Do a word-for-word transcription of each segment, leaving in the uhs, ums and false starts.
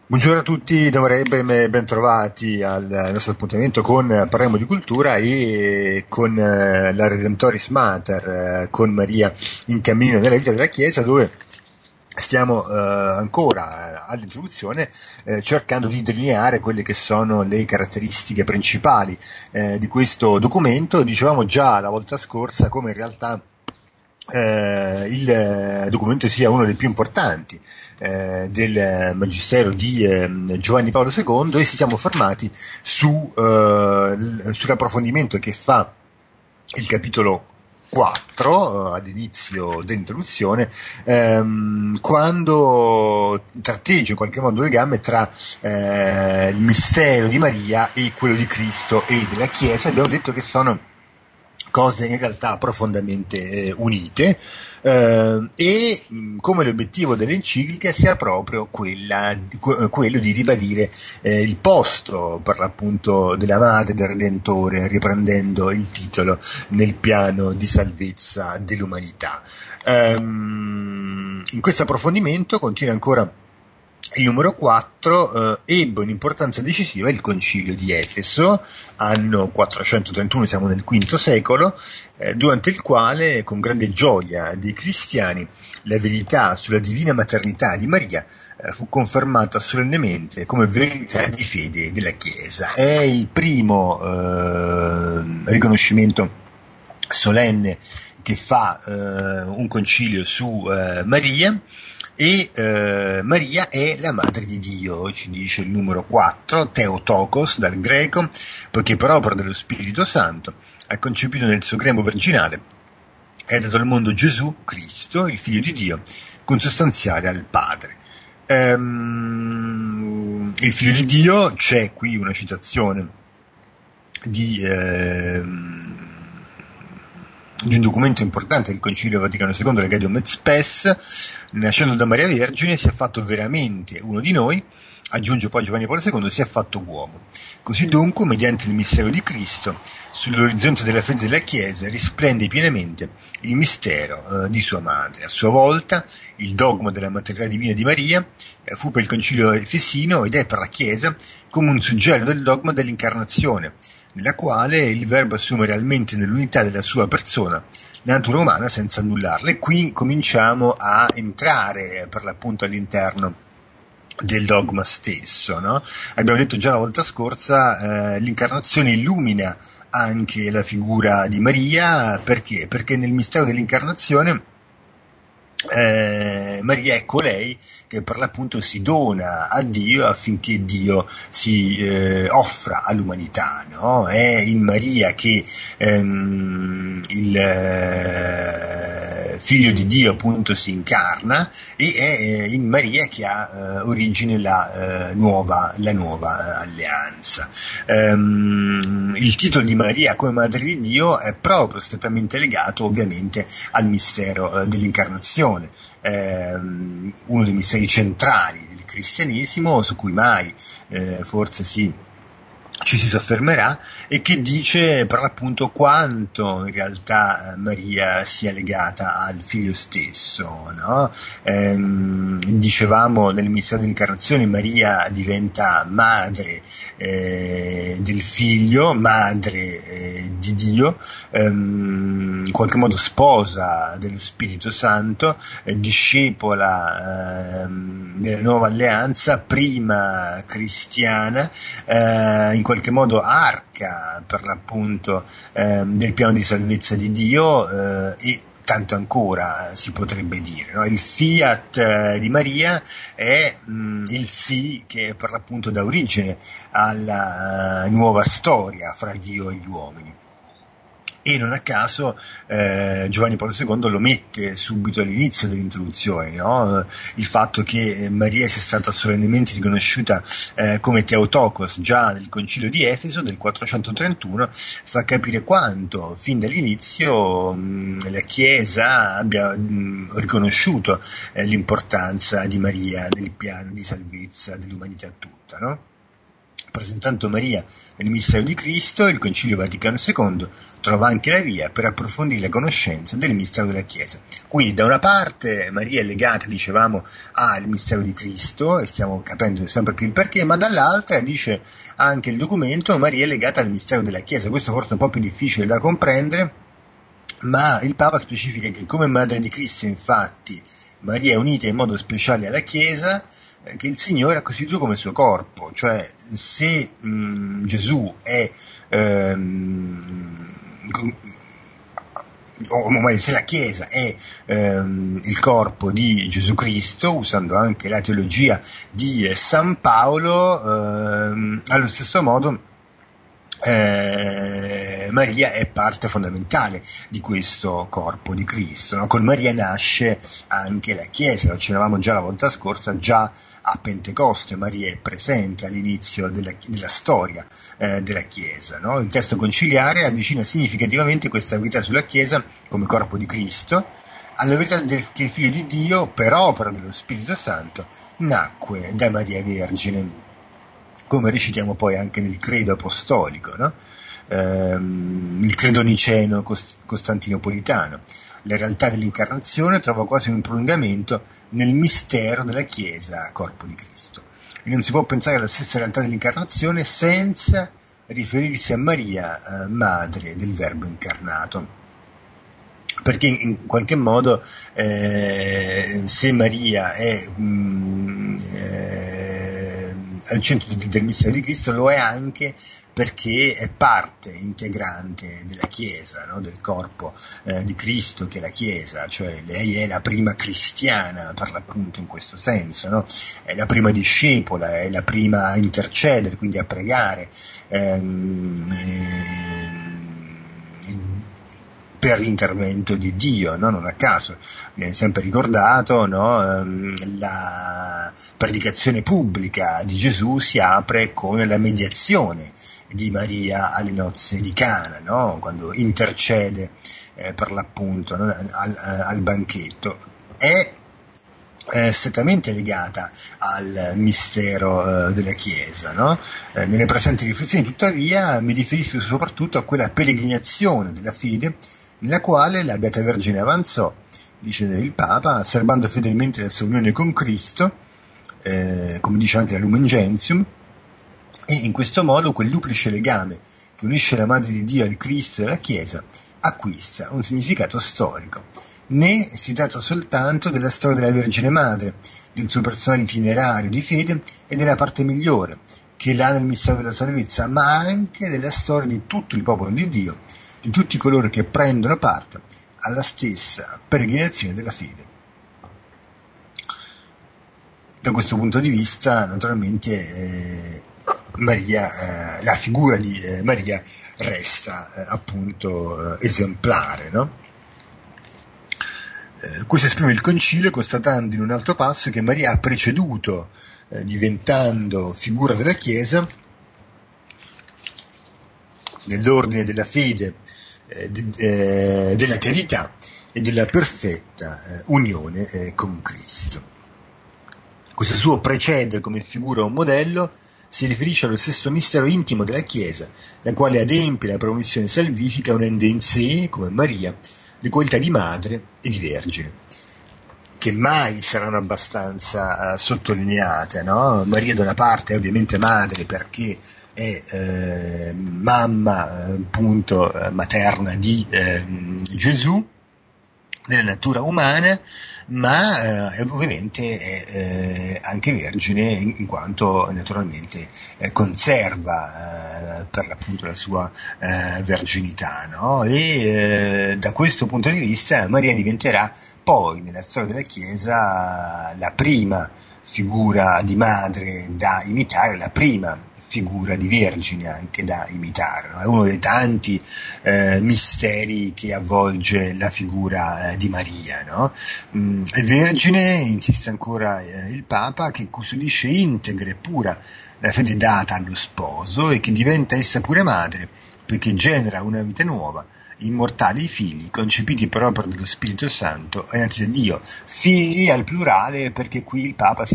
Buongiorno a tutti, ben, ben trovati al nostro appuntamento con Parliamo di Cultura e con eh, la Redemptoris Mater, eh, con Maria in cammino nella vita della Chiesa, dove stiamo eh, ancora all'introduzione eh, cercando di delineare quelle che sono le caratteristiche principali eh, di questo documento. Dicevamo già la volta scorsa come in realtà Eh, il eh, documento sia uno dei più importanti eh, del Magistero di eh, Giovanni Paolo secondo, e ci siamo fermati su, eh, l- sull'approfondimento che fa il capitolo quattro eh, all'inizio dell'introduzione, ehm, quando tratteggia in qualche modo il legame tra eh, il mistero di Maria e quello di Cristo e della Chiesa. Abbiamo detto che sono cose in realtà profondamente eh, unite eh, e mh, come l'obiettivo dell'enciclica sia proprio quella, que- quello di ribadire eh, il posto per l'appunto della Madre del Redentore, riprendendo il titolo, nel piano di salvezza dell'umanità. Ehm, in questo approfondimento continua ancora il numero quattro, eh, ebbe un'importanza decisiva il concilio di Efeso, anno quattrocentotrentuno, siamo nel quinto secolo, eh, durante il quale, con grande gioia dei cristiani, la verità sulla divina maternità di Maria eh, fu confermata solennemente come verità di fede della Chiesa. È il primo eh, riconoscimento solenne che fa eh, un concilio su eh, Maria. E eh, Maria è la madre di Dio, ci dice il numero quattro, Theotokos dal greco, poiché per opera dello Spirito Santo ha concepito nel suo grembo virginale e ha dato al mondo Gesù Cristo, il Figlio di Dio, consostanziale al Padre. Ehm, il Figlio di Dio, c'è qui una citazione di... Ehm, di un documento importante del Concilio Vaticano secondo, la Gaudium et Spes: nascendo da Maria Vergine si è fatto veramente uno di noi, aggiunge poi Giovanni Paolo secondo, si è fatto uomo. Così dunque, mediante il mistero di Cristo, sull'orizzonte della fede della Chiesa risplende pienamente il mistero eh, di sua madre. A sua volta, il dogma della maternità divina di Maria eh, fu per il Concilio Efesino ed è per la Chiesa come un suggello del dogma dell'incarnazione, nella quale il Verbo assume realmente nell'unità della sua persona la natura umana senza annullarla. E qui cominciamo a entrare per l'appunto all'interno del dogma stesso, no? Abbiamo detto già la volta scorsa, eh, l'incarnazione illumina anche la figura di Maria. Perché? Perché nel mistero dell'incarnazione Eh, Maria è colei che per l'appunto si dona a Dio affinché Dio si eh, offra all'umanità, no? È in Maria che ehm, il eh, Figlio di Dio appunto si incarna, e è eh, in Maria che ha eh, origine la eh, nuova, la nuova eh, alleanza. Ehm, il titolo di Maria come Madre di Dio è proprio strettamente legato ovviamente al mistero eh, dell'incarnazione. Eh, uno dei misteri centrali del cristianesimo, su cui mai eh, forse si ci si soffermerà, e che dice per l'appunto quanto in realtà Maria sia legata al figlio stesso, no? Ehm, dicevamo nel mistero dell'incarnazione Maria diventa madre eh, del figlio, madre eh, di Dio, ehm, in qualche modo sposa dello Spirito Santo, eh, discepola ehm, della nuova alleanza, prima cristiana, eh, in qualche modo arca per l'appunto eh, del piano di salvezza di Dio, eh, e tanto ancora si potrebbe dire, no? Il fiat eh, di Maria è mh, il sì che per l'appunto dà origine alla uh, nuova storia fra Dio e gli uomini. E non a caso eh, Giovanni Paolo secondo lo mette subito all'inizio dell'introduzione, no? Il fatto che Maria sia stata solennemente riconosciuta eh, come Theotokos già nel concilio di Efeso del quattrocentotrentuno fa capire quanto fin dall'inizio mh, la Chiesa abbia mh, riconosciuto eh, l'importanza di Maria nel piano di salvezza dell'umanità tutta, no? presentando Maria nel mistero di Cristo, il Concilio Vaticano secondo trova anche la via per approfondire la conoscenza del mistero della Chiesa. Quindi da una parte Maria è legata, dicevamo, al mistero di Cristo, e stiamo capendo sempre più il perché, ma dall'altra, dice anche il documento, Maria è legata al mistero della Chiesa. Questo forse è un po' più difficile da comprendere, ma il Papa specifica che come Madre di Cristo, infatti, Maria è unita in modo speciale alla Chiesa, che il Signore ha costituito come suo corpo, cioè se mh, Gesù è ehm, o meglio, se la Chiesa è ehm, il corpo di Gesù Cristo, usando anche la teologia di San Paolo, ehm, allo stesso modo Eh, Maria è parte fondamentale di questo corpo di Cristo, no? Con Maria nasce anche la Chiesa, lo dicevamo già la volta scorsa, già a Pentecoste Maria è presente all'inizio della, della storia eh, della Chiesa, no? Il testo conciliare avvicina significativamente questa verità sulla Chiesa come corpo di Cristo alla verità del, che il Figlio di Dio, per opera dello Spirito Santo, nacque da Maria Vergine, come recitiamo poi anche nel credo apostolico, no? ehm, il credo niceno cost- costantinopolitano. La realtà dell'incarnazione trova quasi un prolungamento nel mistero della Chiesa, corpo di Cristo. E non si può pensare alla stessa realtà dell'incarnazione senza riferirsi a Maria, eh, madre del Verbo incarnato. Perché in qualche modo eh, se Maria è mh, eh, al centro del mistero di Cristo, lo è anche perché è parte integrante della Chiesa, no? Del corpo eh, di Cristo che è la Chiesa, cioè lei è la prima cristiana per l'appunto in questo senso, no? È la prima discepola, è la prima a intercedere, quindi a pregare ehm, ehm, per l'intervento di Dio, no? Non a caso viene sempre ricordato, no? La predicazione pubblica di Gesù si apre con la mediazione di Maria alle nozze di Cana, no? Quando intercede eh, per l'appunto, no? al, al banchetto. È eh, strettamente legata al mistero eh, della Chiesa, no? Eh, nelle presenti riflessioni, tuttavia, mi riferisco soprattutto a quella peregrinazione della fede nella quale la Beata Vergine avanzò, dice il Papa, serbando fedelmente la sua unione con Cristo, eh, come dice anche la Lumen Gentium, e in questo modo quel duplice legame che unisce la Madre di Dio al Cristo e alla Chiesa acquista un significato storico. Né si tratta soltanto della storia della Vergine Madre, del suo personale itinerario di fede e della parte migliore che l'ha nel mistero della salvezza, ma anche della storia di tutto il popolo di Dio, di tutti coloro che prendono parte alla stessa peregrinazione della fede. Da questo punto di vista, naturalmente, eh, Maria, eh, la figura di eh, Maria resta eh, appunto eh, esemplare, no? Eh, questo esprime il Concilio constatando in un altro passo che Maria ha preceduto, eh, diventando figura della Chiesa, nell'ordine della fede, eh, de, eh, della carità e della perfetta eh, unione eh, con Cristo. Questo suo precedere come figura o modello si riferisce allo stesso mistero intimo della Chiesa, la quale adempie la promissione salvifica unendo in sé, come Maria, le qualità di madre e di vergine, che mai saranno abbastanza uh, sottolineate, no? Maria da una parte è ovviamente madre perché è eh, mamma appunto materna di eh, Gesù nella natura umana, ma eh, ovviamente è eh, anche vergine in, in quanto naturalmente eh, conserva eh, per l'appunto la sua eh, verginità, no? E eh, da questo punto di vista Maria diventerà poi nella storia della Chiesa la prima figura di madre da imitare, la prima figura di vergine anche da imitare, no? È uno dei tanti eh, misteri che avvolge la figura eh, di Maria, no? Mm, è vergine, insiste ancora eh, il Papa, che custodisce integra e pura la fede data allo sposo e che diventa essa pure madre, perché genera una vita nuova, immortali figli, concepiti per opera dello Spirito Santo, innanzi da Dio, figli al plurale, perché qui il Papa si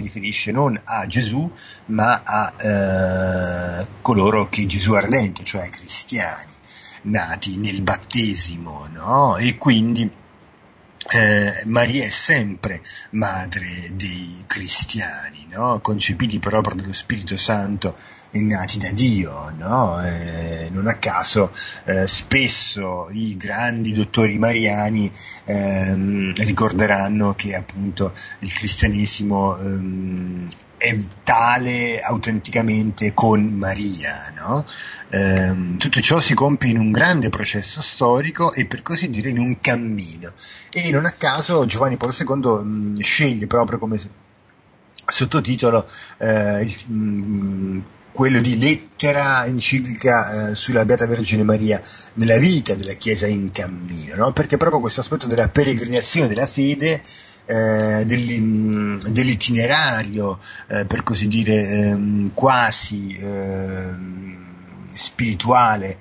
riferisce non a Gesù, ma a eh, coloro che Gesù ha redento, cioè ai cristiani, nati nel battesimo, no? E quindi eh, Maria è sempre madre dei cristiani, no? Concepiti per opera dello Spirito Santo e nati da Dio, no? Eh, non a caso eh, spesso i grandi dottori mariani ehm, ricorderanno che appunto il cristianesimo ehm, è tale autenticamente con Maria, no? Ehm, tutto ciò si compie in un grande processo storico e per così dire in un cammino, e non a caso Giovanni Paolo secondo mh, sceglie proprio come sottotitolo eh, il, mh, quello di lettera enciclica eh, sulla Beata Vergine Maria nella vita della Chiesa in cammino, no? Perché proprio questo aspetto della peregrinazione della fede, Eh, dell'itinerario eh, per così dire ehm, quasi ehm, spirituale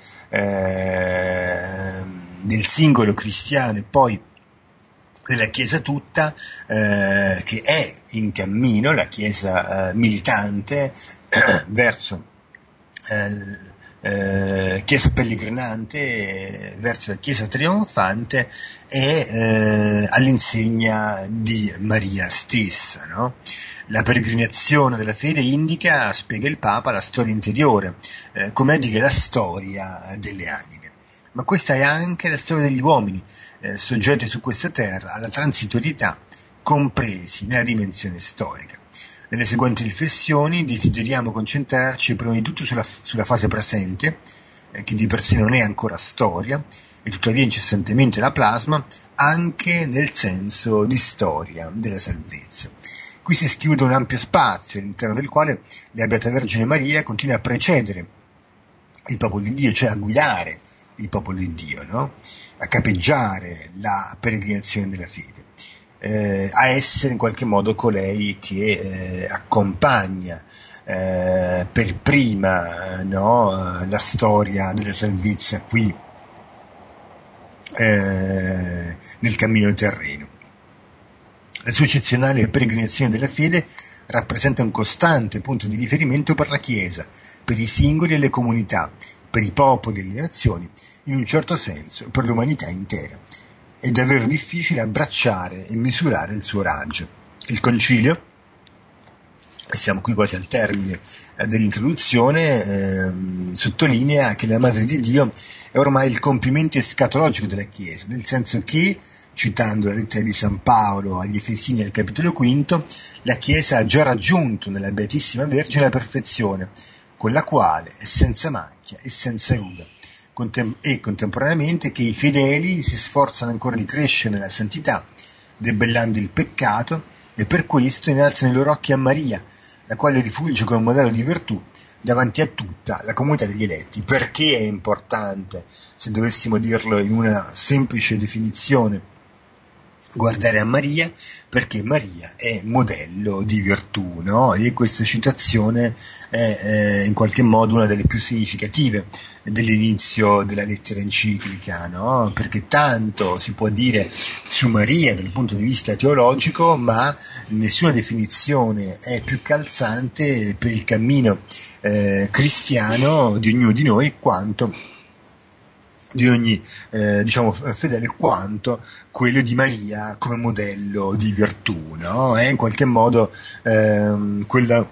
eh, del singolo cristiano e poi della Chiesa tutta, eh, che è in cammino, la Chiesa eh, militante eh, verso eh, Eh, chiesa pellegrinante eh, verso la chiesa trionfante e eh, all'insegna di Maria stessa, no? La peregrinazione della fede indica, spiega il Papa, la storia interiore, eh, come a dire la storia delle anime, ma questa è anche la storia degli uomini eh, soggetti su questa terra alla transitorietà, compresi nella dimensione storica. Nelle seguenti riflessioni desideriamo concentrarci prima di tutto sulla, sulla fase presente, eh, che di per sé non è ancora storia, e tuttavia incessantemente la plasma, anche nel senso di storia della salvezza. Qui si schiude un ampio spazio, all'interno del quale la Beata Vergine Maria continua a precedere il popolo di Dio, cioè a guidare il popolo di Dio, no? A capeggiare la peregrinazione della fede. Eh, a essere in qualche modo colei che eh, accompagna eh, per prima no, la storia della salvezza qui eh, nel cammino terreno. La sua eccezionale peregrinazione della fede rappresenta un costante punto di riferimento per la Chiesa, per i singoli e le comunità, per i popoli e le nazioni, in un certo senso per l'umanità intera. È davvero difficile abbracciare e misurare il suo raggio. Il Concilio, e siamo qui quasi al termine eh, dell'introduzione, ehm, sottolinea che la Madre di Dio è ormai il compimento escatologico della Chiesa, nel senso che, citando la lettera di San Paolo agli Efesini al capitolo quinto, la Chiesa ha già raggiunto nella Beatissima Vergine la perfezione, con la quale è senza macchia e senza ruga, Contem- e contemporaneamente che i fedeli si sforzano ancora di crescere nella santità, debellando il peccato, e per questo innalzano i loro occhi a Maria, la quale rifugge come modello di virtù davanti a tutta la comunità degli eletti. Perché è importante, se dovessimo dirlo in una semplice definizione, guardare a Maria? Perché Maria è modello di virtù, no? E questa citazione è eh, in qualche modo una delle più significative dell'inizio della lettera enciclica, no? Perché tanto si può dire su Maria dal punto di vista teologico, ma nessuna definizione è più calzante per il cammino eh, cristiano di ognuno di noi quanto di ogni eh, diciamo fedele quanto quello di Maria come modello di virtù, no? È in qualche modo ehm, quella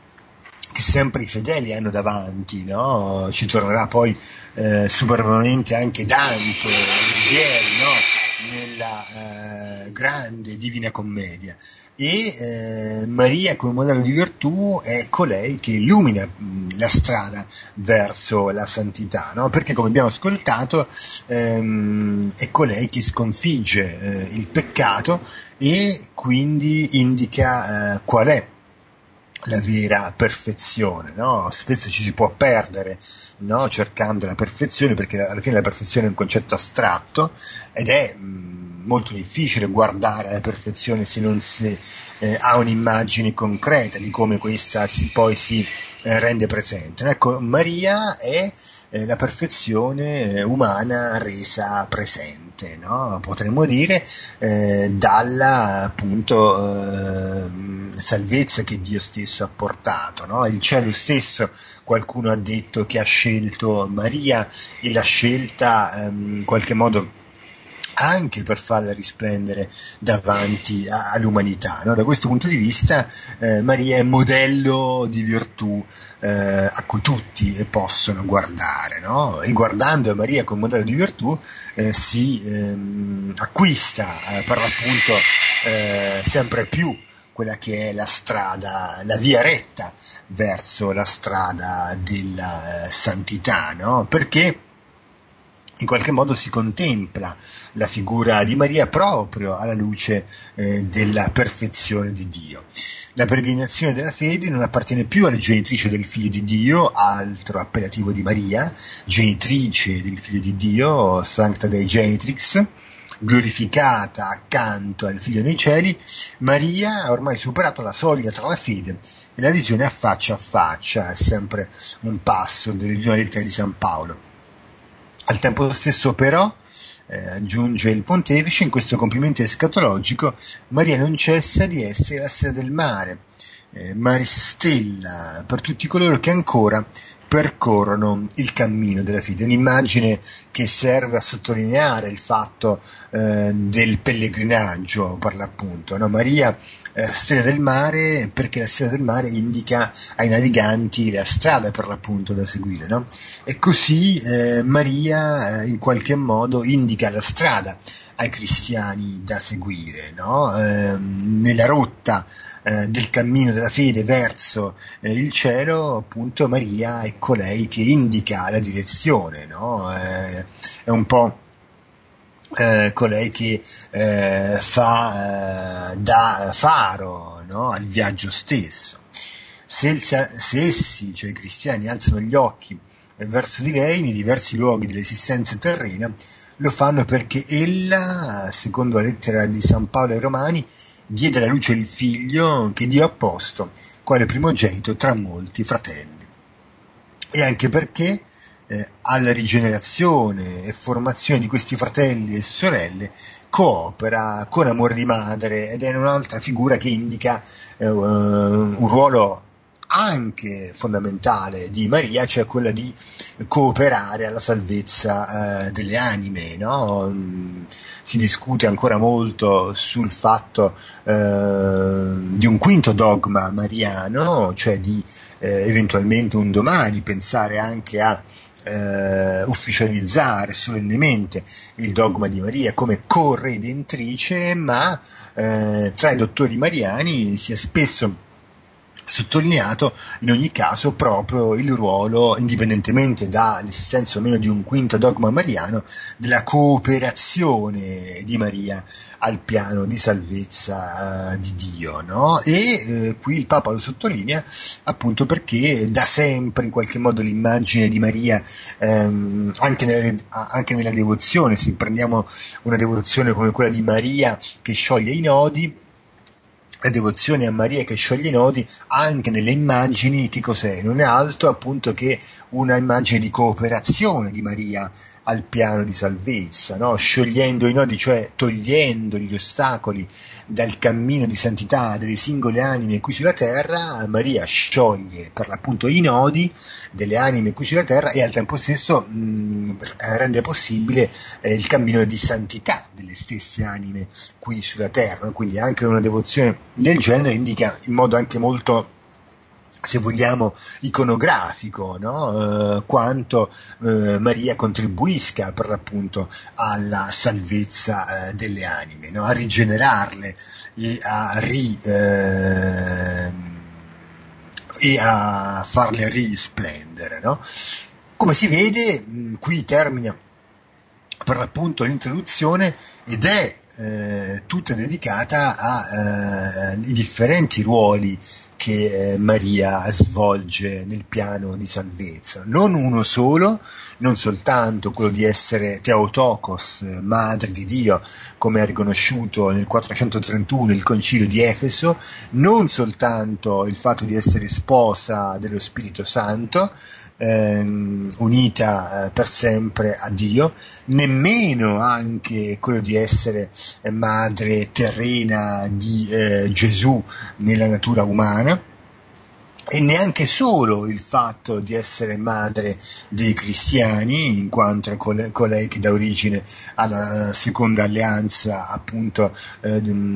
che sempre i fedeli hanno davanti, no? Ci tornerà poi eh, superbamente anche Dante Alighieri, no? Nella eh, grande Divina Commedia. E eh, Maria come modello di virtù è colei che illumina mh, la strada verso la santità, no? Perché, come abbiamo ascoltato, ehm, è colei che sconfigge eh, il peccato e quindi indica eh, qual è la vera perfezione, no? Spesso ci si può perdere, no? Cercando la perfezione, perché alla fine la perfezione è un concetto astratto ed è mh, molto difficile guardare alla perfezione se non si eh, ha un'immagine concreta di come questa si, poi si eh, rende presente. Ecco, Maria è eh, la perfezione eh, umana resa presente, no? Potremmo dire eh, dalla appunto eh, salvezza che Dio stesso ha portato, no? Il cielo stesso, qualcuno ha detto che ha scelto Maria, e la scelta ehm, in qualche modo anche per farla risplendere davanti a, all'umanità, no? Da questo punto di vista eh, Maria è modello di virtù eh, a cui tutti possono guardare, no? E guardando Maria come modello di virtù eh, si ehm, acquista eh, per l'appunto eh, sempre più quella che è la strada, la via retta verso la strada della eh, santità, no? Perché in qualche modo si contempla la figura di Maria proprio alla luce eh, della perfezione di Dio. La peregrinazione della fede non appartiene più alla genitrice del Figlio di Dio, altro appellativo di Maria, genitrice del Figlio di Dio, Sancta Dei Genitrix, glorificata accanto al Figlio nei cieli. Maria ha ormai superato la soglia tra la fede e la visione a faccia a faccia, è sempre un passo delle lettere di San Paolo. Al tempo stesso però, eh, aggiunge il pontefice, in questo compimento escatologico Maria non cessa di essere la stella del mare, eh, maristella per tutti coloro che ancora percorrono il cammino della fede. Un'immagine che serve a sottolineare il fatto eh, del pellegrinaggio, per l'appunto, no? Maria eh, stella del mare, perché la stella del mare indica ai naviganti la strada, per l'appunto, da seguire, no? E così eh, Maria eh, in qualche modo indica la strada ai cristiani da seguire, no? Eh, nella rotta eh, del cammino della fede verso eh, il cielo, appunto, Maria è colei che indica la direzione, no? Eh, è un po' eh, colei che eh, fa eh, da faro, no? Al viaggio stesso. Se, il, se essi, cioè i cristiani, alzano gli occhi verso di lei nei diversi luoghi dell'esistenza terrena, lo fanno perché ella, secondo la lettera di San Paolo ai Romani, diede alla luce il figlio che Dio ha posto quale primogenito tra molti fratelli. E anche perché eh, alla rigenerazione e formazione di questi fratelli e sorelle coopera con amore di madre, ed è un'altra figura che indica eh, un ruolo anche fondamentale di Maria, cioè quella di cooperare alla salvezza eh, delle anime, no? Si discute ancora molto sul fatto eh, di un quinto dogma mariano, cioè di eh, eventualmente un domani pensare anche a eh, ufficializzare solennemente il dogma di Maria come corredentrice, ma eh, tra i dottori mariani si è spesso sottolineato in ogni caso proprio il ruolo, indipendentemente dall'esistenza o meno di un quinto dogma mariano, della cooperazione di Maria al piano di salvezza uh, di Dio, no? E eh, qui il Papa lo sottolinea appunto perché da sempre in qualche modo l'immagine di Maria ehm, anche, nella, anche nella devozione, se prendiamo una devozione come quella di Maria che scioglie i nodi, la devozione a Maria che scioglie i nodi, anche nelle immagini, che cos'è? Non è altro appunto che una immagine di cooperazione di Maria al piano di salvezza, no? Sciogliendo i nodi, cioè togliendo gli ostacoli dal cammino di santità delle singole anime qui sulla terra, Maria scioglie per l'appunto i nodi delle anime qui sulla terra e al tempo stesso mh, rende possibile eh, il cammino di santità delle stesse anime qui sulla terra, no? Quindi anche una devozione del genere indica in modo anche molto, se vogliamo, iconografico, no? eh, quanto eh, Maria contribuisca per l'appunto alla salvezza eh, delle anime, no? A rigenerarle e a, ri, eh, e a farle risplendere, no? Come si vede, mh, qui termina per l'appunto l'introduzione ed è eh, tutta dedicata ai eh, differenti ruoli che eh, Maria svolge nel piano di salvezza. Non uno solo, non soltanto quello di essere Theotokos, eh, madre di Dio, come ha riconosciuto nel quattrocentotrentuno il concilio di Efeso, non soltanto il fatto di essere sposa dello Spirito Santo, ehm, unita eh, per sempre a Dio, nemmeno anche quello di essere eh, madre terrena di eh, Gesù nella natura umana, e neanche solo il fatto di essere madre dei cristiani, in quanto cole- colei che dà origine alla seconda alleanza, appunto eh,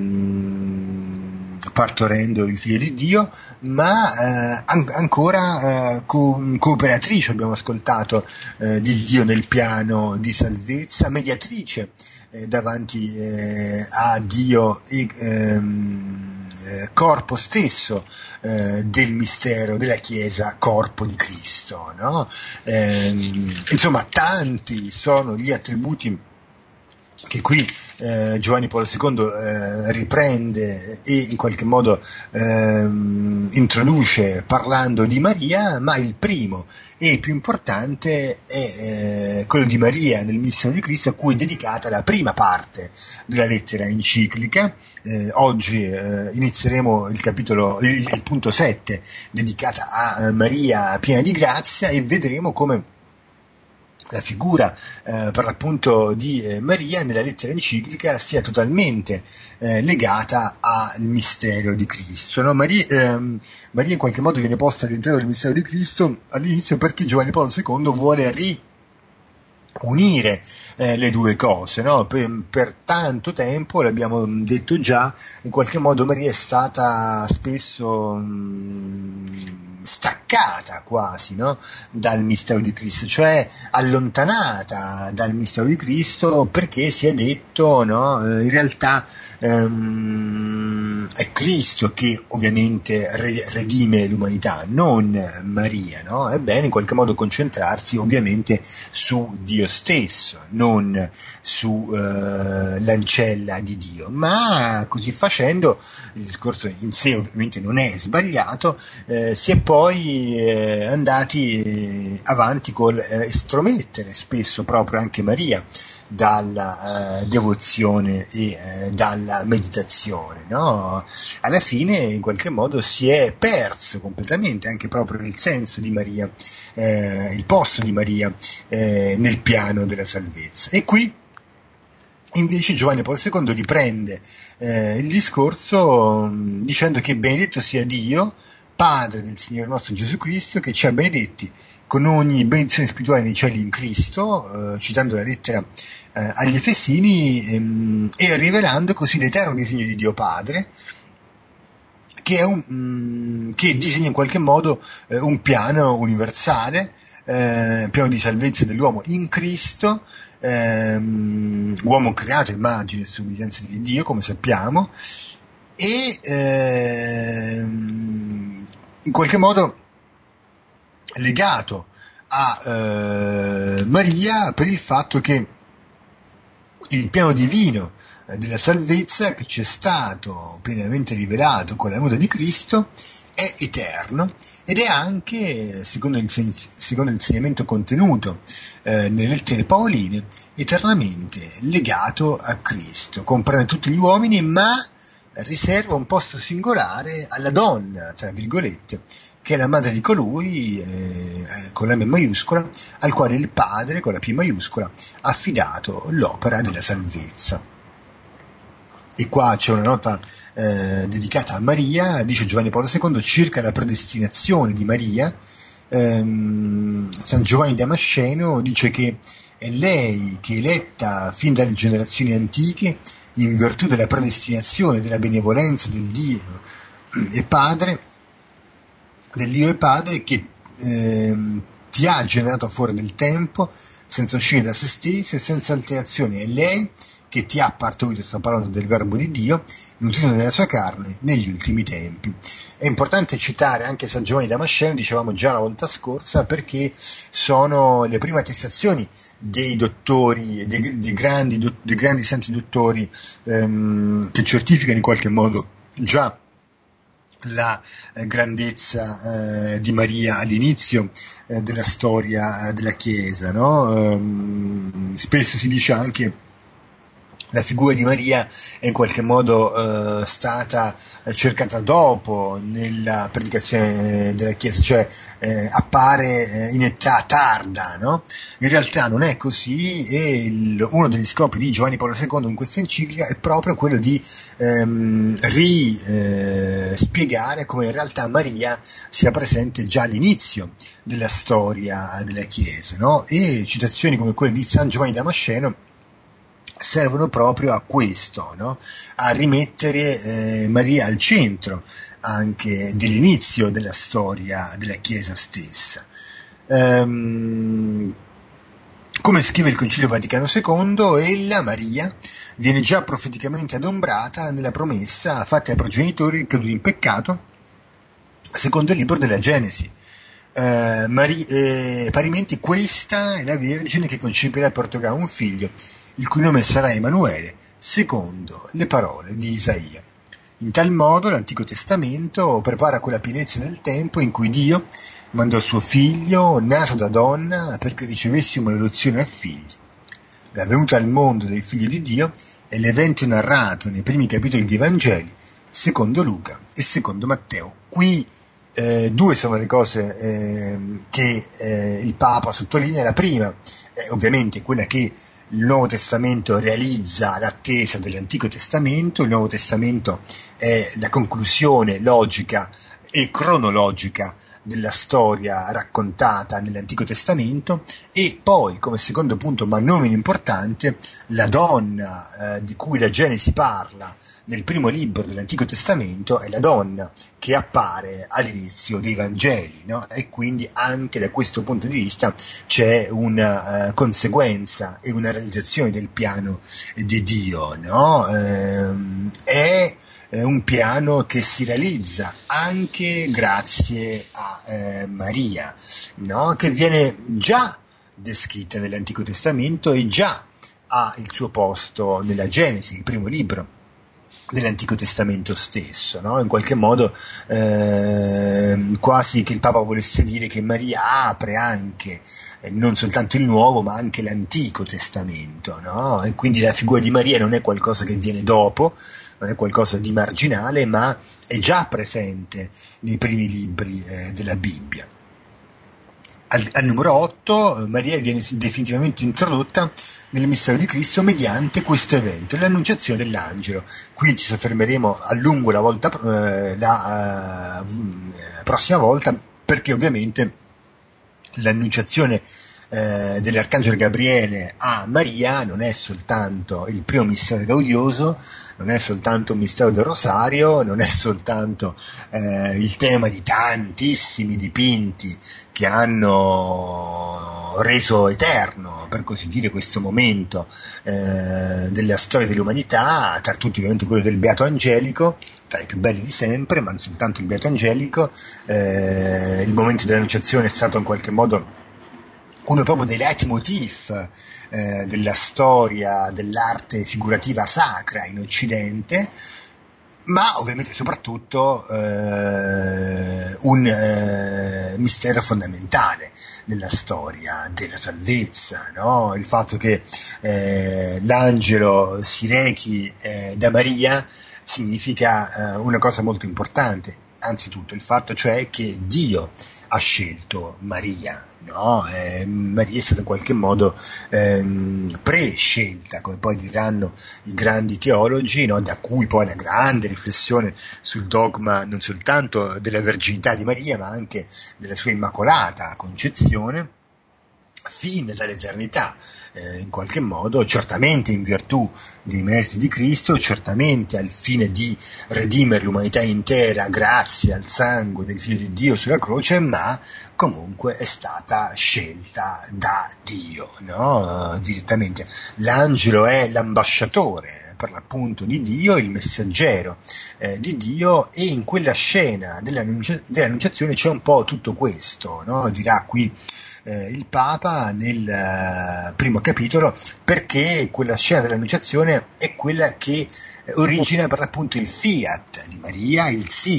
partorendo il figlio di Dio, ma eh, an- ancora eh, co- cooperatrice, abbiamo ascoltato, eh, di Dio nel piano di salvezza, mediatrice eh, davanti eh, a Dio e ehm, eh, corpo stesso eh, del mistero della Chiesa, corpo di Cristo, no? Eh, insomma, tanti sono gli attributi che qui eh, Giovanni Paolo secondo eh, riprende e in qualche modo eh, introduce parlando di Maria, ma il primo e più importante è eh, quello di Maria nel mistero di Cristo, a cui è dedicata la prima parte della lettera enciclica. Eh, oggi eh, inizieremo il capitolo, il, il punto sette, dedicata a Maria piena di grazia, e vedremo come la figura eh, per l'appunto di eh, Maria nella lettera enciclica sia totalmente eh, legata al mistero di Cristo, no? Maria, ehm, Maria in qualche modo viene posta all'interno del mistero di Cristo all'inizio perché Giovanni Paolo secondo vuole ri unire eh, le due cose, no? Per, per tanto tempo, l'abbiamo detto già, in qualche modo Maria è stata spesso mh, staccata quasi, no? Dal mistero di Cristo, cioè allontanata dal mistero di Cristo, perché si è detto, no? In realtà ehm, è Cristo che ovviamente re- redime l'umanità, non Maria, no? È bene in qualche modo concentrarsi ovviamente su Dio stesso, non su eh, l'ancella di Dio, ma così facendo il discorso in sé ovviamente non è sbagliato, eh, si è poi eh, andati eh, avanti col eh, estromettere spesso proprio anche Maria dalla eh, devozione e eh, dalla meditazione, no? Alla fine in qualche modo si è perso completamente anche proprio il senso di Maria, eh, il posto di Maria eh, nel piano della salvezza. E qui invece Giovanni Paolo secondo riprende eh, il discorso mh, dicendo che benedetto sia Dio, Padre del Signore nostro Gesù Cristo, che ci ha benedetti con ogni benedizione spirituale nei cieli in Cristo, eh, citando la lettera eh, agli Efesini, ehm, e rivelando così l'eterno disegno di Dio Padre, che, è un, mh, che disegna in qualche modo eh, un piano universale, eh, piano di salvezza dell'uomo in Cristo, ehm, uomo creato a immagine e somiglianza di Dio, come sappiamo, e ehm, in qualche modo legato a eh, Maria per il fatto che il piano divino eh, della salvezza che ci è stato pienamente rivelato con la venuta di Cristo è eterno, ed è anche, secondo il, secondo l'insegnamento contenuto eh, nelle lettere paoline, eternamente legato a Cristo, comprende tutti gli uomini, ma riserva un posto singolare alla donna, tra virgolette, che è la madre di colui, eh, con la M maiuscola, al quale il Padre, con la P maiuscola, ha affidato l'opera della salvezza. E qua c'è una nota eh, dedicata a Maria, dice Giovanni Paolo secondo, circa la predestinazione di Maria. ehm, San Giovanni Damasceno dice che è lei che, eletta fin dalle generazioni antiche, in virtù della predestinazione, della benevolenza del Dio e Padre, del Dio e Padre, che ehm, ti ha generato fuori del tempo, senza uscire da se stesso e senza alterazione. È lei che ti ha partorito, sta parlando del verbo di Dio, nutrito nella sua carne negli ultimi tempi. È importante citare anche San Giovanni Damasceno, dicevamo già la volta scorsa, perché sono le prime attestazioni dei dottori, dei, dei, grandi, dei grandi santi dottori ehm, che certificano in qualche modo già la eh, grandezza eh, di Maria all'inizio eh, della storia eh, della Chiesa, no? Um, spesso si dice anche la figura di Maria è in qualche modo eh, stata cercata dopo nella predicazione della Chiesa, cioè eh, appare eh, in età tarda, no? In realtà non è così, e il, uno degli scopi di Giovanni Paolo secondo in questa enciclica è proprio quello di ehm, rispiegare eh, come in realtà Maria sia presente già all'inizio della storia della Chiesa, no? E citazioni come quelle di San Giovanni Damasceno servono proprio a questo, no? A rimettere eh, Maria al centro anche dell'inizio della storia della Chiesa stessa. Ehm, come scrive il Concilio Vaticano secondo, ella, Maria, viene già profeticamente adombrata nella promessa fatta ai progenitori caduti in peccato, secondo il libro della Genesi. Eh, Mari- eh, parimenti questa è la Vergine che concepirà e porterà un figlio, il cui nome sarà Emanuele, secondo le parole di Isaia. In tal modo l'Antico Testamento prepara quella pienezza del tempo in cui Dio mandò suo figlio, nato da donna, perché ricevessimo l'adozione a figli. La venuta al mondo del figlio di Dio è l'evento narrato nei primi capitoli di Vangeli, secondo Luca e secondo Matteo. Qui eh, due sono le cose eh, che eh, il Papa sottolinea. La prima è ovviamente quella che il Nuovo Testamento realizza l'attesa dell'Antico Testamento. Il Nuovo Testamento è la conclusione logica e cronologica della storia raccontata nell'Antico Testamento, e poi, come secondo punto ma non meno importante, la donna eh, di cui la Genesi parla nel primo libro dell'Antico Testamento è la donna che appare all'inizio dei Vangeli, no? E quindi anche da questo punto di vista c'è una uh, conseguenza e una realizzazione del piano di Dio, no? Ehm, è un piano che si realizza anche grazie a eh, Maria, no? Che viene già descritta nell'Antico Testamento e già ha il suo posto nella Genesi, il primo libro dell'Antico Testamento stesso, no? In qualche modo eh, quasi che il Papa volesse dire che Maria apre anche eh, non soltanto il Nuovo ma anche l'Antico Testamento, no? E quindi la figura di Maria non è qualcosa che viene dopo, non è qualcosa di marginale, ma è già presente nei primi libri eh, della Bibbia. Al, al numero otto, Maria viene definitivamente introdotta nel mistero di Cristo mediante questo evento, l'annunciazione dell'angelo. Qui ci soffermeremo a lungo la, volta, eh, la eh, prossima volta, perché ovviamente l'annunciazione eh, dell'Arcangelo Gabriele a Maria non è soltanto il primo mistero gaudioso, non è soltanto un mistero del rosario, non è soltanto eh, il tema di tantissimi dipinti che hanno reso eterno, per così dire, questo momento eh, della storia dell'umanità, tra tutti ovviamente quello del Beato Angelico, tra i più belli di sempre, ma non soltanto il Beato Angelico. Eh, il momento dell'annunciazione è stato in qualche modo uno proprio dei leitmotiv eh, della storia dell'arte figurativa sacra in Occidente, ma ovviamente soprattutto eh, un eh, mistero fondamentale della storia della salvezza, no? Il fatto che eh, l'angelo si rechi eh, da Maria significa eh, una cosa molto importante, anzitutto il fatto cioè che Dio ha scelto Maria, no? Eh, Maria è stata in qualche modo ehm, prescelta, come poi diranno i grandi teologi, no? Da cui poi la grande riflessione sul dogma non soltanto della verginità di Maria, ma anche della sua immacolata concezione fin dall'eternità, eh, in qualche modo, certamente in virtù dei meriti di Cristo, certamente al fine di redimere l'umanità intera grazie al sangue del Figlio di Dio sulla croce, ma comunque è stata scelta da Dio, no? Direttamente. L'angelo è l'ambasciatore per l'appunto di Dio, il messaggero eh, di Dio, e in quella scena dell'annunci- dell'annunciazione c'è un po' tutto questo, no? Dirà qui eh, il Papa nel eh, primo capitolo, perché quella scena dell'annunciazione è quella che eh, origina per l'appunto il fiat di Maria, il sì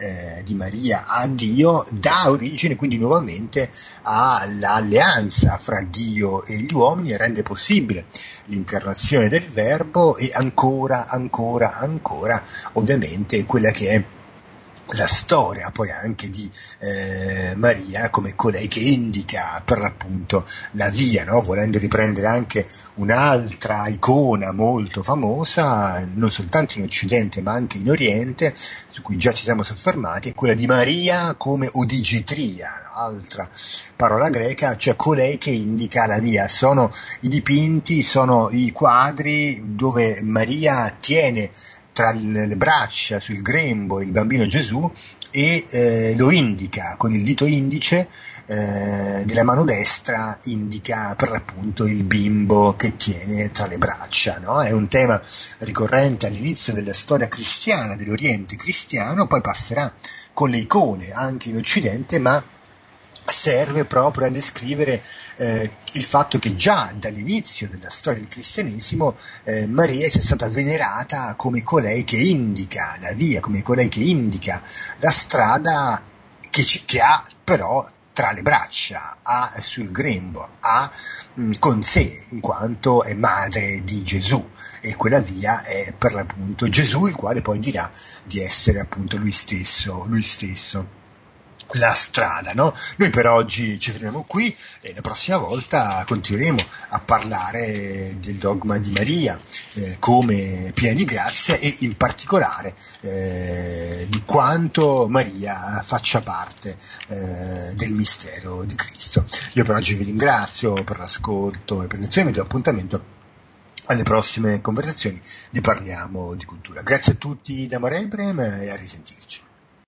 eh, di Maria a Dio dà origine quindi nuovamente all'alleanza fra Dio e gli uomini e rende possibile l'incarnazione del Verbo e ancora, ancora, ancora ovviamente quella che è la storia poi anche di eh, Maria come colei che indica per l'appunto la via, no? Volendo riprendere anche un'altra icona molto famosa, non soltanto in Occidente ma anche in Oriente, su cui già ci siamo soffermati, è quella di Maria come odigitria, no? Altra parola greca, cioè colei che indica la via. Sono i dipinti, sono i quadri dove Maria tiene tra le braccia, sul grembo, il bambino Gesù e eh, lo indica con il dito indice eh, della mano destra, indica per l'appunto il bimbo che tiene tra le braccia, no? È un tema ricorrente all'inizio della storia cristiana, dell'Oriente cristiano, poi passerà con le icone anche in Occidente, ma serve proprio a descrivere eh, il fatto che già dall'inizio della storia del cristianesimo eh, Maria sia stata venerata come colei che indica la via, come colei che indica la strada che, ci, che ha però tra le braccia, ha sul grembo, ha mh, con sé, in quanto è madre di Gesù, e quella via è per l'appunto Gesù, il quale poi dirà di essere appunto lui stesso, lui stesso. La strada, no? Noi per oggi ci fermiamo qui e la prossima volta continueremo a parlare del dogma di Maria eh, come piena di grazia e in particolare eh, di quanto Maria faccia parte eh, del mistero di Cristo. Io per oggi vi ringrazio per l'ascolto e per l'attenzione, vi do appuntamento alle prossime conversazioni di Parliamo di Cultura. Grazie a tutti da Maria Ebrem e a risentirci.